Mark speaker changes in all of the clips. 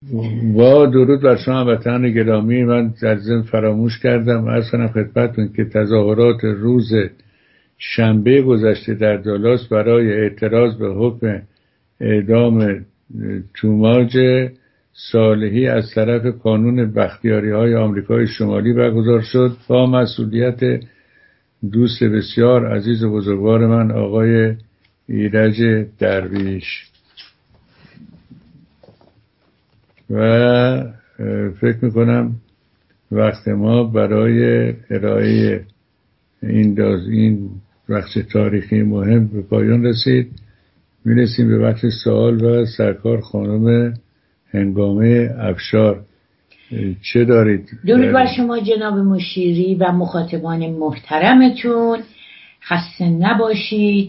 Speaker 1: با درود بر شما هموطنان گرامی، من در ضمن فراموش کردم عرض کنم خدمتتون که تظاهرات روز شنبه گذشته در دالاس برای اعتراض به حکم اعدام توماج صالحی از طرف کانون بختیاری‌های آمریکای شمالی برگزار شد با مسئولیت دوست بسیار عزیز و بزرگوار من آقای ایرج درویش. و فکر میکنم وقت ما برای ارائه این وقت تاریخی مهم به پایان رسید. میرسیم به وقت سوال و سرکار خانم هنگامه افشار. چه دارید؟
Speaker 2: درود بر شما جناب مشیری و مخاطبان محترمتون، خسته نباشید.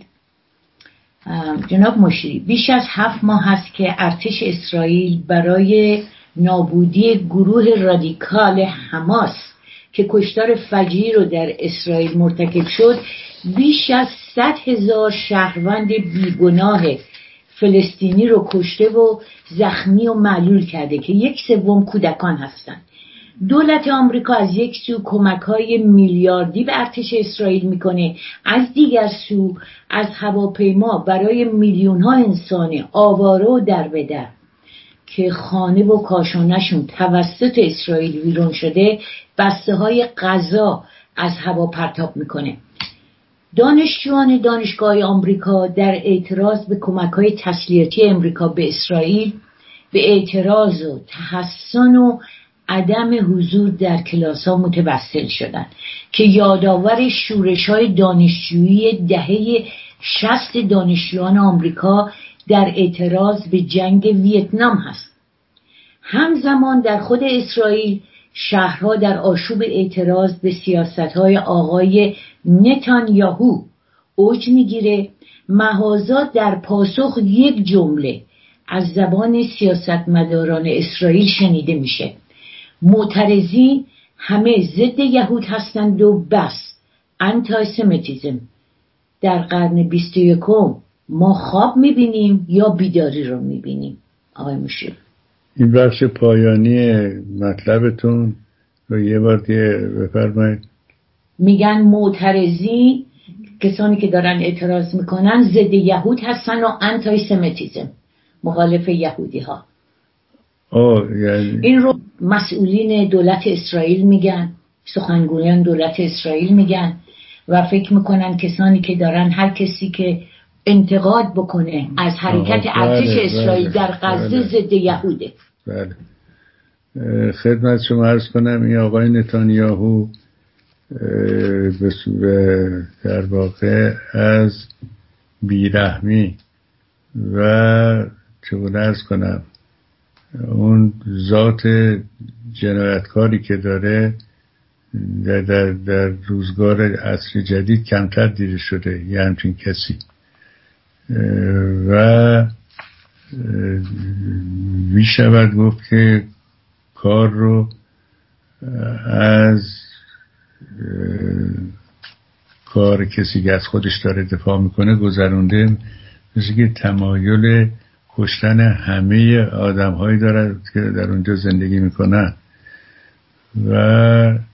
Speaker 2: جناب مشیری، بیش از 7 ماه هست که ارتش اسرائیل برای نابودی گروه رادیکال حماس که کشتار فجیعی رو در اسرائیل مرتکب شد بیش از 100,000 شهروند بیگناه فلسطینی رو کشته و زخمی و معلول کرده که 1/3 کودکان هستند. دولت آمریکا از یک سو کمک‌های میلیاردی به ارتش اسرائیل میکنه، از دیگر سو از هواپیما برای میلیون‌ها انسان آواره و دربدر که خانه و کاشانه‌شون توسط اسرائیل ویران شده بسته‌های غذا از هوا پرتاب میکنه. دانشجویان دانشگاه آمریکا در اعتراض به کمک‌های تسلیحاتی آمریکا به اسرائیل به اعتراض و تحسن و عدم حضور در کلاس‌ها متوسل شدند که یادآور شورش‌های دانشجویی دهه 60 دانشجویان آمریکا در اعتراض به جنگ ویتنام هست. همزمان در خود اسرائیل شهرها در آشوب اعتراض به سیاست‌های آقای نتانیاهو اوج می‌گیره. مهازا در پاسخ یک جمله از زبان سیاستمداران اسرائیل شنیده میشه: معترضین همه ضد یهود هستند و بس. انتیسمیتیسم. در قرن 21 ما خواب میبینیم یا بیداری رو میبینیم؟ آقای مشیر،
Speaker 1: این بخش پایانی مطلبتون رو یه بار دیگه بفرمایید.
Speaker 2: میگن معترضین، کسانی که دارن اعتراض میکنن، ضد یهود هستن و انتیسمیتیسم، مخالف یهودی ها.
Speaker 1: یعنی
Speaker 2: این رو مسئولین دولت اسرائیل میگن، سخنگویان دولت اسرائیل میگن و فکر میکنن کسانی که دارن، هر کسی که انتقاد بکنه از حرکت ارتش اسرائیل در غزه ضد یهوده.
Speaker 1: بله. خدمت شما عرض کنم این آقای نتانیاهو در واقع از بیرحمی و چگونه عرض کنم اون ذات جنایتکاری که داره در روزگار عصر جدید کمتر دیده شده یه همچین کسی و میشود گفت که کار رو از کار کسی که از خودش داره دفاع میکنه گذرونده، مثل که تمایل کشتن همه آدم هایی داره که در اونجا زندگی میکنن و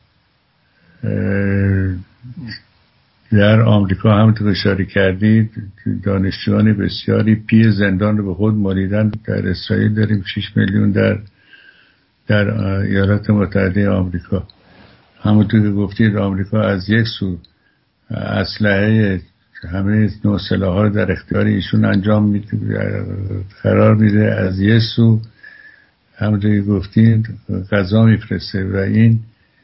Speaker 1: در آمریکا همونطور که اشاره کردید دانشجویان بسیاری پی زندان رو به خود مالیدن. در اسرائیل داریم 6 میلیون در ایالات متحده آمریکا. همونطور که گفتید آمریکا از یک سو اسلحه همه نوع سلاح‌ها رو در اختیار ایشون قرار میده، از یک سو همونطور که گفتید غذا میفرسته و این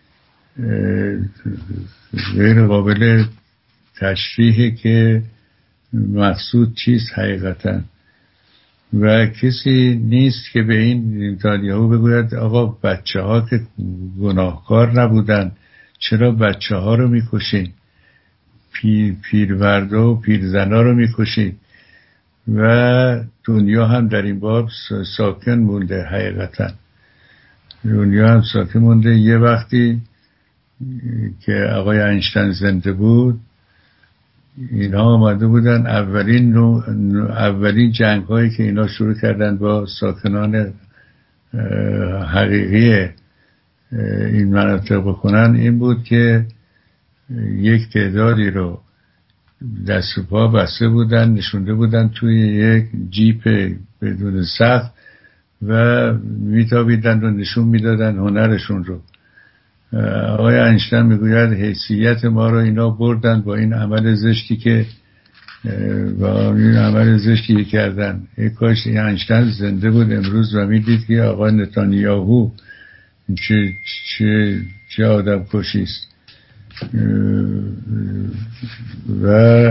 Speaker 1: غیر قابل تشریحه که مقصود چیست حقیقتا و کسی نیست که به این نتانیاهو بگوید آقا بچه ها که گناهکار نبودن چرا بچه ها رو میکشین، پیروردا و پیرزنا رو میکشین. و دنیا هم در این باب ساکن مونده، حقیقتا دنیا هم ساکن مونده. یه وقتی که آقای اینشتین زنده بود اینا آمده بودن اولین جنگ هایی که اینا شروع کردن با ساکنان حقیقی این مناطق بکنن این بود که یک تعدادی رو دست و پا بسته بودن، نشونده بودن توی یک جیپ بدون سقف و میتابیدن و نشون میدادن هنرشون رو. آقای اینشتین میگوید حیثیت ما رو اینا بردن با این عمل زشتی که کردن. ای کاش این اینشتین زنده بود امروز و میدید که آقای نتانیاهو چه آدم کشیست. و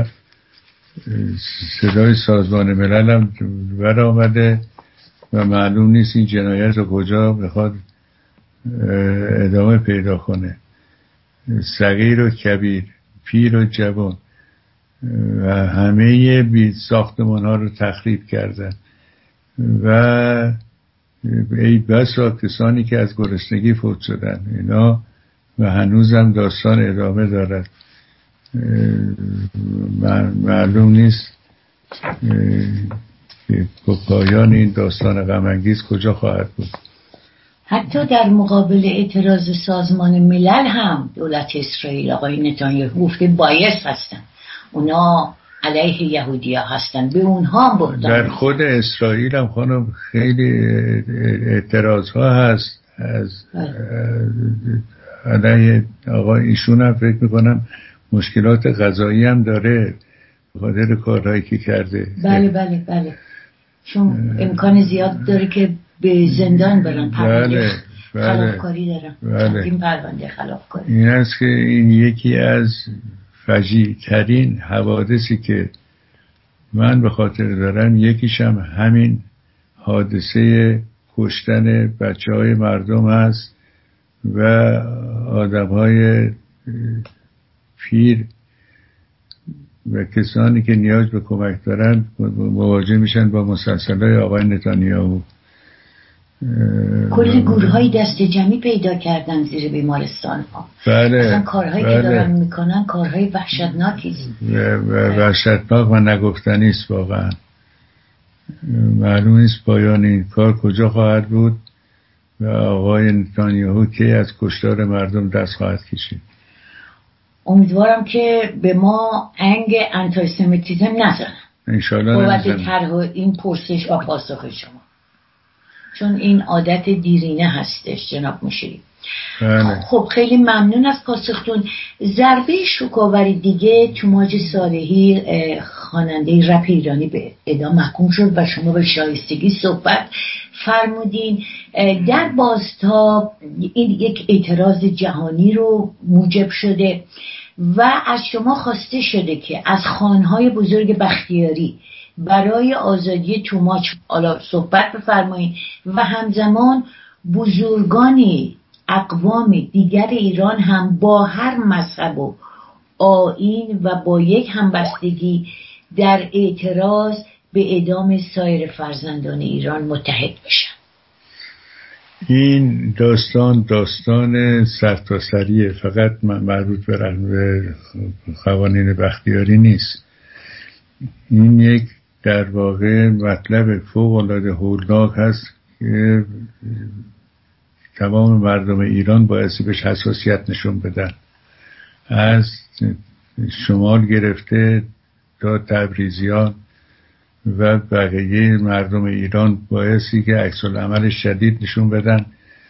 Speaker 1: صدای سازمان ملل هم بر آمده و معلوم نیست این جنایت رو کجا بخواد ادامه پیدا کنه. صغیر و کبیر، پیر و جوان و همه ساختمان ها رو تخریب کردن و ای بسا کسانی که از گرسنگی فوت شدن اینا و هنوزم داستان ادامه دارد. معلوم نیست که پایان این داستان غم انگیز کجا خواهد بود.
Speaker 2: حتی در مقابل اعتراض سازمان ملل هم دولت اسرائیل آقای نتانیاهو گفته بایس هستن، اونا علیه یهودیا هستن، به اونها هم بردن.
Speaker 1: در خود اسرائیل هم خانم خیلی اعتراض ها هست از علیه آقای ایشون هم فکر میکنم مشکلات غذایی هم داره به خاطر کارهایی که کرده.
Speaker 2: بله چون امکان زیاد داره که به زندان برن، پرونده خلافکاری دارن. این پرونده خلافکاری
Speaker 1: این است که این یکی از فجیع ترین حوادثی که من به خاطر دارم، یکیش هم همین حادثه کشتن بچه های مردم هست و آدم های پیر و کسانی که نیاز به کمک دارن مواجه میشن با مسلسل‌های آقای نتانیاهو.
Speaker 2: کلی گروه‌های دست جمعی پیدا کردن زیر بیمارستان ها.
Speaker 1: بله.
Speaker 2: اصلا کارهایی که دارن میکنن کارهای وحشتناکی
Speaker 1: و وحشتناک و نگفتنی است واقعا. معلوم نیست پایان این کار کجا خواهد بود و آقای نتانیاهو که از کشتار مردم دست خواهد کشید.
Speaker 2: امیدوارم که به ما انگ انتایسمیتیزم نزنن
Speaker 1: انشالله
Speaker 2: بابت طرح این پرسش و پاسخ شما، چون این عادت دیرینه هستش جناب مشیری. خب خیلی ممنون از پاسختون. ضربه شکاوری دیگه توماج صالحی خواننده رپ ایرانی به اعدام محکوم شد و شما به شایستگی صحبت فرمودین. در بازتاب این یک اعتراض جهانی رو موجب شده و از شما خواسته شده که از خوانهای بزرگ بختیاری برای آزادی توماج حالا صحبت بفرمایید و همزمان بزرگانی اقوام دیگر ایران هم با هر مذهب و آیین و با یک همبستگی در اعتراض به اعدام سایر فرزندان ایران متحد بشن.
Speaker 1: این داستان سرتاسریه، فقط مربوط به قوانین بختیاری نیست. این یک در واقع مطلب فوق‌العاده هولناک هست که تمام مردم ایران بایستی بهش حساسیت نشون بدن، از شمال گرفته تا تبریزیان و بقیه مردم ایران بایستی که عکس‌العمل شدید نشون بدن،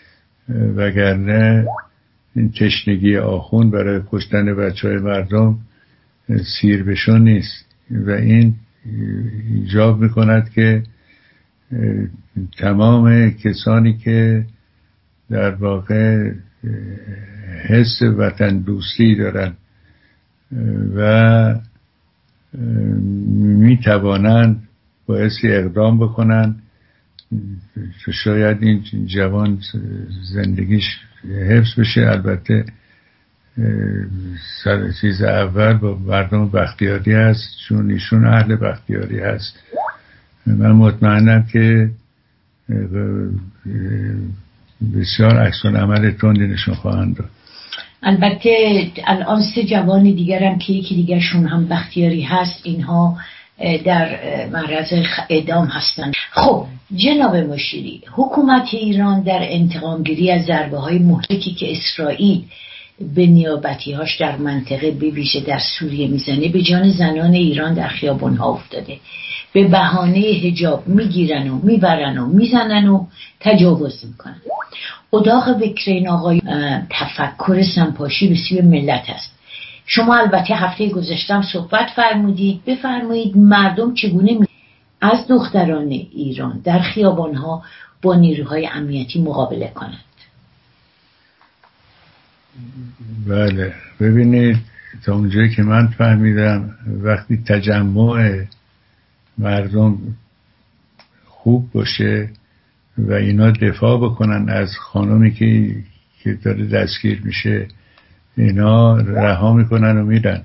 Speaker 1: وگرنه این تشنگی آخوند برای کشتن بچه‌های مردم سیر بشون نیست و این ایجاب میکند که تمام کسانی که در واقع حس وطن دوستی دارن و میتوانند بایستی اقدام بکنن که شاید این جوان زندگیش حفظ بشه. البته چیز اول با مردم بختیاری هست، چون ایشون اهل بختیاری هست. من مطمئنم که بسیار عکس‌العمل تندی نشون خواهند داد.
Speaker 2: البته الان 3 جوان دیگرم که یکی دیگرشون هم بختیاری هست، اینها در معرض اعدام هستند. خب جناب مشیری، حکومت ایران در انتقامگیری از ضربه‌های مهلکی که اسرائیل به نیابتی‌هاش در منطقه به ویژه در سوریه میزنه به جان زنان ایران در خیابان‌ها افتاده. به بهانه حجاب میگیرن و میبرن و میزنن و تجاوز میکنن. اتاق بکر این آقای تفکر سنپاشی به سوی ملت است. شما البته هفته گذشتم صحبت فرمودید، بفرمایید مردم چگونه از دختران ایران در خیابان‌ها با نیروهای امنیتی مقابله کنند.
Speaker 1: بله، ببینید تا اونجایی که من فهمیدم وقتی تجمع مردم خوب باشه و اینا دفاع بکنن از خانمی که داره دستگیر میشه، اینا رها میکنن و میرن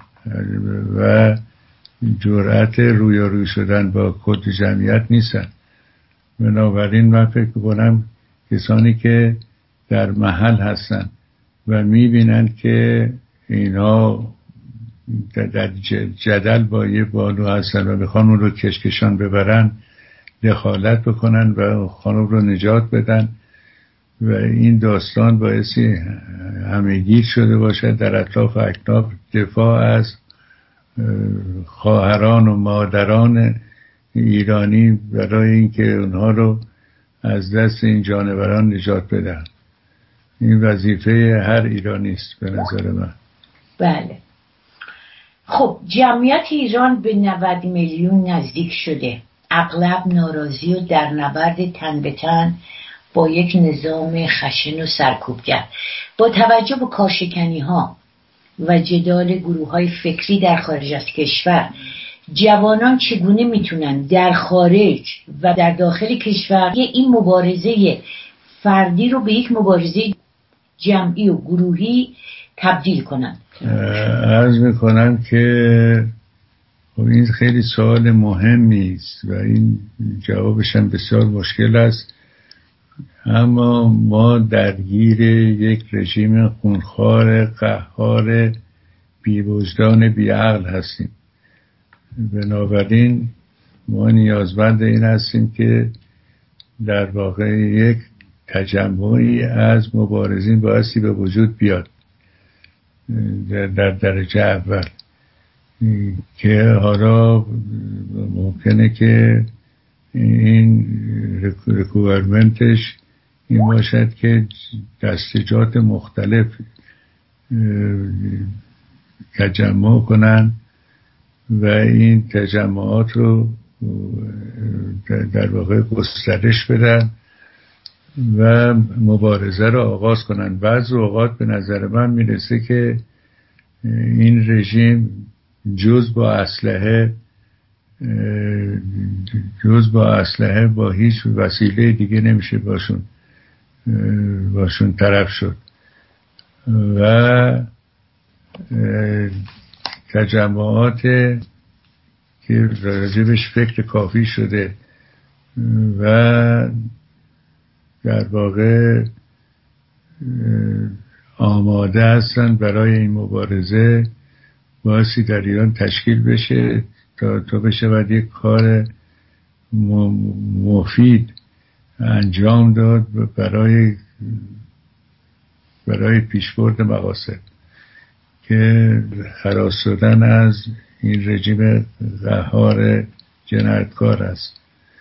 Speaker 1: و جرأت رویارویی شدن با کل جمعیت نیستن. بنابراین من فکر کنم کسانی که در محل هستن و میبینن که اینا در جدل با یه بانو هستن و میخوان اون رو کشکشان ببرن، دخالت بکنن و خانم رو نجات بدن و این داستان باعثی همه‌گیر شده باشد در اطراف اکناف دفاع از خواهران و مادران ایرانی برای اینکه اونها رو از دست این جانوران نجات بدن. این وظیفه هر ایرانی است به نظر من.
Speaker 2: بله. خب جمعیت ایران به 90 میلیون نزدیک شده، اغلب ناراضی و در نبرد تن به تن با یک نظام خشن و سرکوبگر. با توجه به کارشکنی ها و جدال گروه های فکری در خارج از کشور، جوانان چگونه میتونن در خارج و در داخل کشور این مبارزه فردی رو به یک مبارزه جمعی و گروهی تبدیل کنن؟
Speaker 1: عرض میکنم که این خیلی سوال مهمی است و این جوابش هم بسیار مشکل است، اما ما درگیر یک رژیم خونخوار قهار بی‌وجدان بی‌عقل هستیم. بنابراین ما نیازمند این هستیم که در واقع یک تجمعی از مبارزین بایستی به وجود بیاد در درجه اول، که حالا ممکنه که این ریکوایرمنتش این باشد که دستجات مختلف تجمع کنن و این تجمعات رو در واقع گسترش بدن و مبارزه رو آغاز کنن. بعضی اوقات به نظر من میرسه که این رژیم جز با اسلحه با هیچ وسیله دیگه نمیشه باشون طرف شد و تجمعات که راجبش فکر کافی شده و در واقع آماده هستن برای این مبارزه باعثی در ایران تشکیل بشه تا بشه باید یک کار مفید انجام داد برای پیشبرد مقاصد که خلاص شدن از این رژیم قهار جنایتکار است.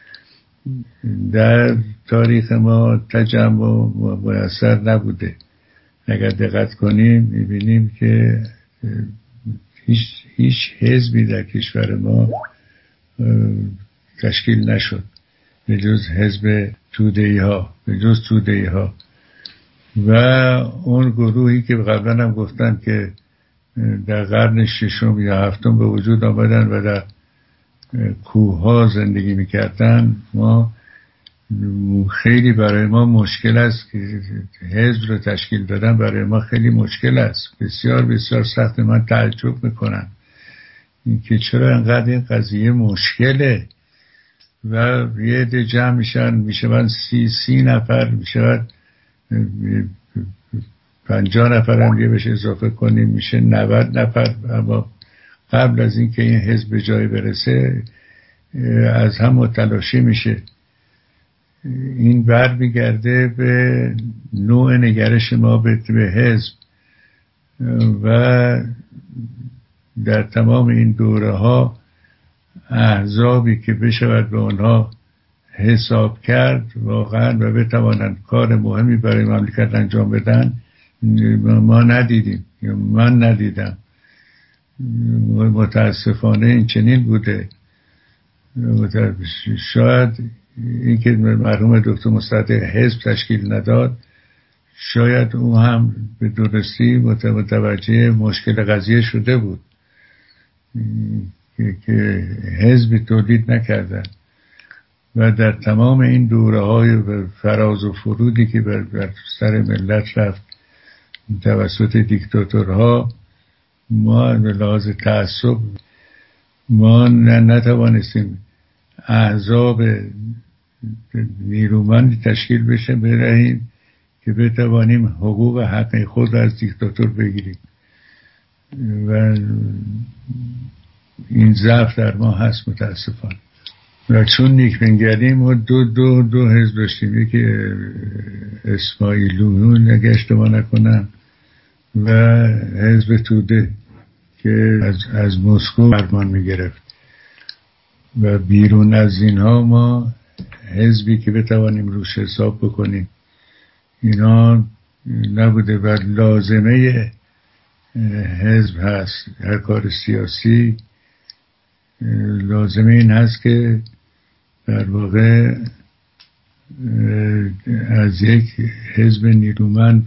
Speaker 1: در تاریخ ما تجمع میسر نبوده. اگر دقت کنیم میبینیم که هیچ حزبی در کشور ما تشکیل نشد به جز حزب توده‌ای ها و اون گروهی که قبلا هم گفتن که در قرن ششم یا هفتم به وجود آمدن و در کوه‌ها زندگی میکردن. ما خیلی برای ما مشکل است که حزب رو تشکیل دادن، برای ما خیلی مشکل است، بسیار بسیار سخت. من تعجب میکنم که چرا انقدر این قضیه مشکله و یه عده جمع میشن 30 نفر میشود 50 نفر هم یه بهش اضافه کنیم میشه 90 نفر. اما قبل از این که این حزب به جای برسه از هم متلاشی میشه. این برمیگرده به نوع نگرش ما به حزب و در تمام این دوره ها احزابی که بشود به آنها حساب کرد واقعا و بتوانند کار مهمی برای مملکت انجام بدن ما ندیدیم، من ندیدم. متاسفانه این چنین بوده. شاید اینکه مرحوم دکتر مصدق حزب تشکیل نداد، شاید او هم به درستی متوجه مشکل قضیه شده بود که حزبی تولید نکردن و در تمام این دوره های فراز و فرودی که بر سر ملت رفت توسط دیکتاتورها، ما به لحاظ تعصب ما نتوانستیم احزاب نیرومندی تشکیل بشه برهیم که بتوانیم حقوق حق خود از دیکتاتور بگیریم و این ضعف در ما هست متاسفانه. و چون نیک بنگریم ما دو حزب داشتیم، یکی اسماعیلیون اگه اشتباه نکنم و حزب توده که از مسکو فرمان میگرفت و بیرون از اینها ما حزبی که بتوانیم روش حساب بکنیم اینا نبوده و لازمه حزب هست. هر کار سیاسی لازمه این هست که در واقع از یک حزب نیرومند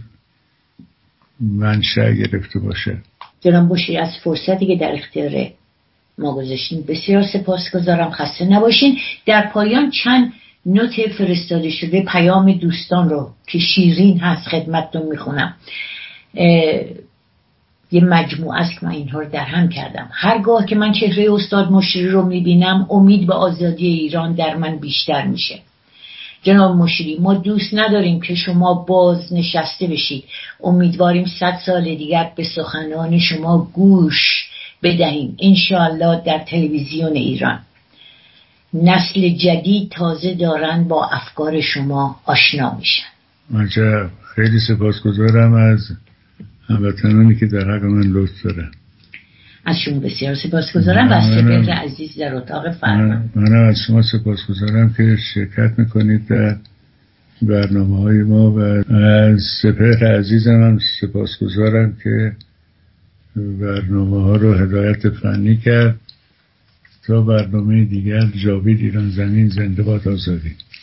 Speaker 1: منشأ گرفته باشه.
Speaker 2: جناب مشیری از فرصتی که در اختیار ما گذاشتین بسیار سپاسگزارم. خسته نباشین. در پایان چند نوت فرستاده شده پیام دوستان رو که شیرین هست خدمتتون میخونم. یه مجموعه است که من اینها رو در هم کردم. هرگاه که من چهره استاد مشیری رو میبینم امید به آزادی ایران در من بیشتر میشه. جناب مشیری، ما دوست نداریم که شما باز نشسته بشید. امیدواریم 100 سال دیگر به سخنان شما گوش بدهیم انشاءالله در تلویزیون ایران. نسل جدید تازه دارن با افکار شما آشنا میشن.
Speaker 1: من خیلی سپاسگزارم از هموطنانی که در حق من لطف دارن.
Speaker 2: از شما بسیار سپاسگزارم و از سپهر عزیز در اتاق فرمان.
Speaker 1: منم از شما سپاسگزارم که شرکت میکنید در برنامه‌های ما و از سپهر عزیزم هم سپاسگزارم که برنامه‌ها رو هدایت فنی کرد. تا برنامه دیگر، جاوید ایران زمین، زنده باد آزادی.